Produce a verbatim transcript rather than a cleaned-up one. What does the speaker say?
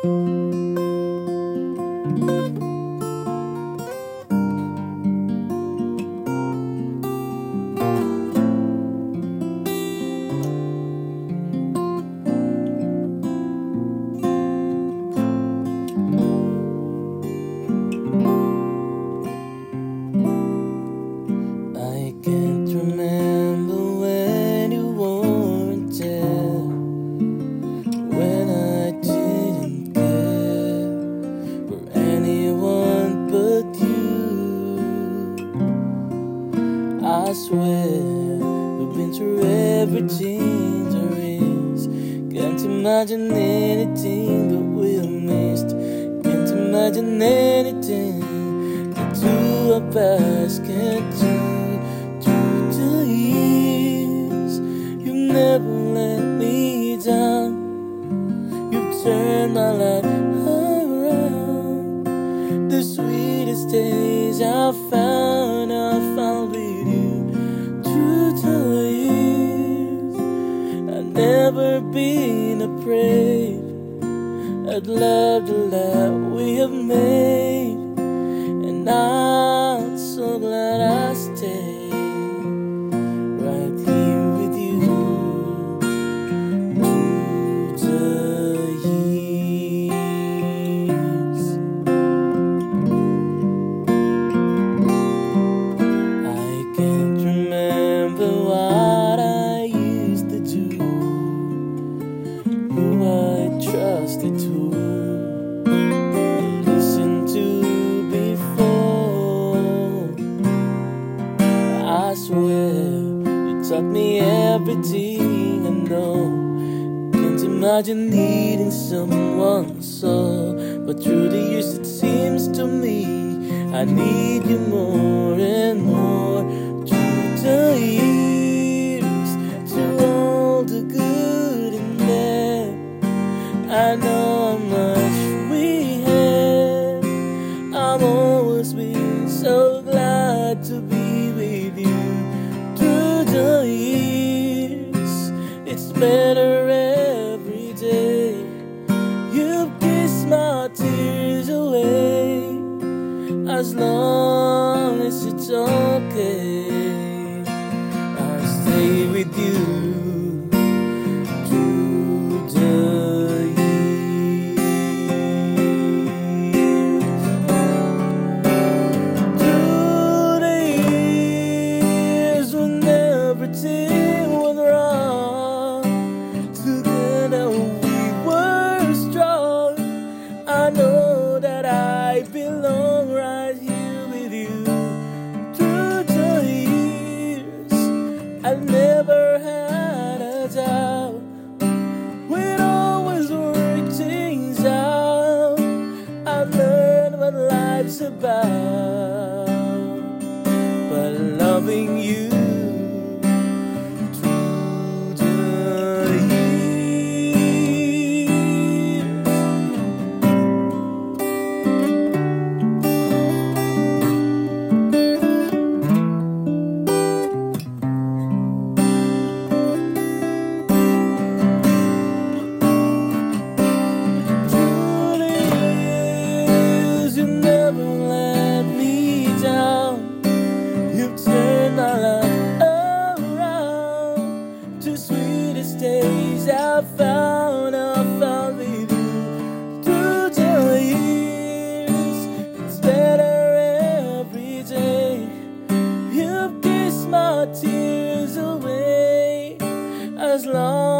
I can't remember when you weren't there, when I didn't care for anyone but you. I swear we've been through everything there is. Can't imagine anything that we have missed. Can't imagine anything the two of us can't do. Through the years, you never let me down. You've turned my life around. The sweetest days I found, I found with you. Through the years, I've never been afraid. I'd love the life we have made, and I'm so glad I stayed right here with you. Through the years, I can't remember what I used to do, who I trusted to listen to before. I swear you taught me everything I know. Can't imagine needing someone so, but through the years it seems to me I need you more and more. Through the years, through all the good and bad, I know how much we had. I've always been so glad to be with you. Through the years, it's better every day. You kiss my tears away, as long as it's okay, I'll stay with you. Through the everything was wrong, together we were strong. I know that I belong right here with you. Through the years, I never had a doubt. We'd always work things out. I've learned what life's about, but loving you. Days I found, I found with you. Through the years, it's better every day. You've kissed my tears away, as long